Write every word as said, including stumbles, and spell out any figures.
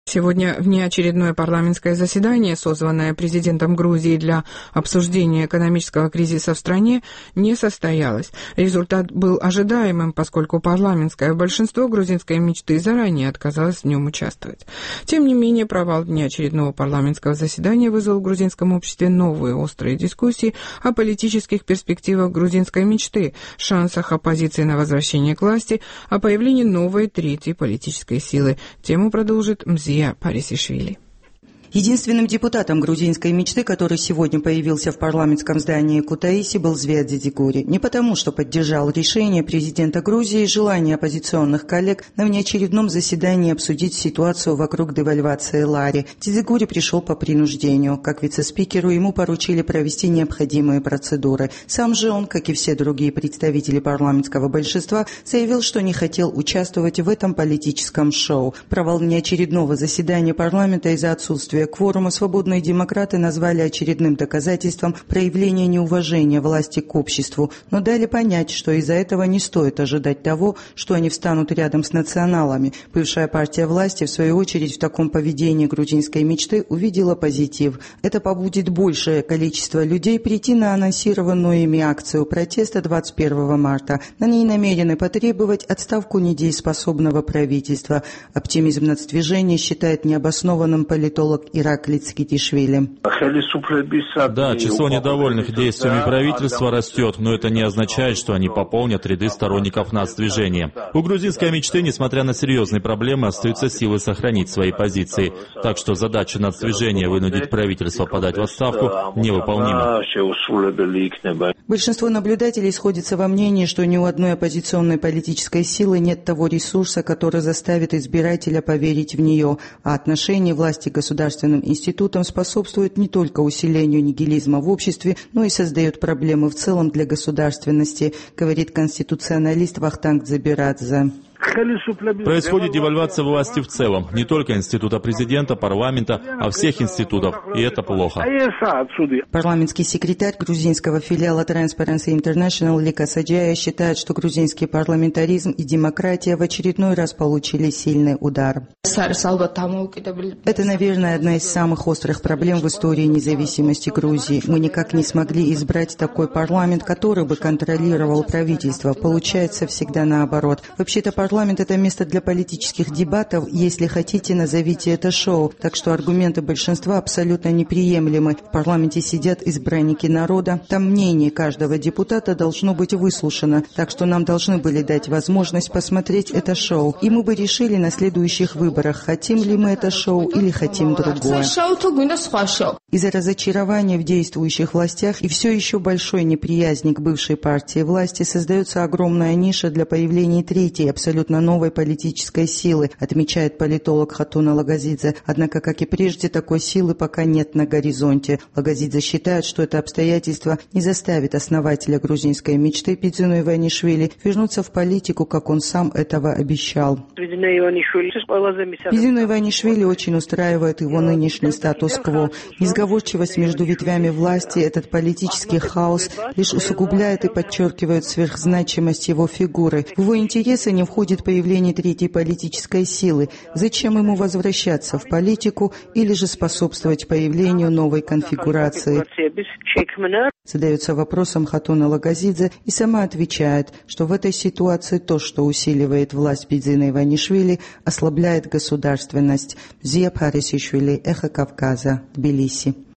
Сегодня внеочередное парламентское заседание, созванное президентом Грузии для обсуждения экономического кризиса в стране, не состоялось. Результат был ожидаемым, поскольку парламентское большинство грузинской мечты заранее отказалось в нем участвовать. Тем не менее, провал внеочередного парламентского заседания вызвал в грузинском обществе новые острые дискуссии о политических перспективах грузинской мечты, шансах оппозиции на возвращение к власти, о появлении новой третьей политической силы. Тему продолжит Мзия Парисишвили. Единственным депутатом грузинской мечты, который сегодня появился в парламентском здании Кутаиси, был Звиад Дзидзигури. Не потому, что поддержал решение президента Грузии и желание оппозиционных коллег на внеочередном заседании обсудить ситуацию вокруг девальвации лари. Дзидзигури пришел по принуждению. Как вице-спикеру ему поручили провести необходимые процедуры. Сам же он, как и все другие представители парламентского большинства, заявил, что не хотел участвовать в этом политическом шоу. Провал внеочередного заседания парламента из-за отсутствия кворума свободные демократы назвали очередным доказательством проявления неуважения власти к обществу, но дали понять, что из-за этого не стоит ожидать того, что они встанут рядом с националами. Бывшая партия власти, в свою очередь, в таком поведении грузинской мечты увидела позитив. Это побудит большее количество людей прийти на анонсированную ими акцию протеста двадцать первого марта. На ней намерены потребовать отставку недееспособного правительства. Оптимизм нацдвижения считает необоснованным политолог Ираклий Цкитишвили. Да, число недовольных действиями правительства растет, но это не означает, что они пополнят ряды сторонников нацдвижения. У грузинской мечты, несмотря на серьезные проблемы, остаются силы сохранить свои позиции. Так что задача нацдвижения вынудить правительство подать в отставку невыполнима. Большинство наблюдателей сходится во мнении, что ни у одной оппозиционной политической силы нет того ресурса, который заставит избирателя поверить в нее, а отношение власти к государственным институтам способствует не только усилению нигилизма в обществе, но и создает проблемы в целом для государственности, говорит конституционалист Вахтанг Дзабирадзе. Происходит девальвация власти в целом, не только института президента, парламента, а всех институтов, и это плохо. Парламентский секретарь грузинского филиала Transparency International Лика Саджая считает, что грузинский парламентаризм и демократия в очередной раз получили сильный удар. Это, наверное, одна из самых острых проблем в истории независимости Грузии. Мы никак не смогли избрать такой парламент, который бы контролировал правительство. Получается всегда наоборот. Вообще-то парламент – это место для политических дебатов. Если хотите, назовите это шоу. Так что аргументы большинства абсолютно неприемлемы. В парламенте сидят избранники народа. Там мнение каждого депутата должно быть выслушано. Так что нам должны были дать возможность посмотреть это шоу. И мы бы решили на следующих выборах, хотим ли мы это шоу или хотим другое. Из-за разочарования в действующих властях и все еще большой неприязни к бывшей партии власти создается огромная ниша для появления третьей, абсолютно новой политической силы, отмечает политолог Хатуна Лагазидзе. Однако, как и прежде, такой силы пока нет на горизонте. Лагазидзе считает, что это обстоятельство не заставит основателя грузинской мечты Бидзину Иванишвили вернуться в политику, как он сам этого обещал. Бидзину Иванишвили очень устраивает его нынешний статус-кво. Несговорчивость между ветвями власти, этот политический хаос лишь усугубляет и подчеркивает сверхзначимость его фигуры. В его интересы не входит появление третьей политической силы. Зачем ему возвращаться в политику или же способствовать появлению новой конфигурации? Задается вопросом Хатуна Лагазидзе и сама отвечает, что в этой ситуации то, что усиливает власть Бидзина Иванишвили, ослабляет государственность. Мзия Парисишвили, Эхо Кавказа, Тбилиси.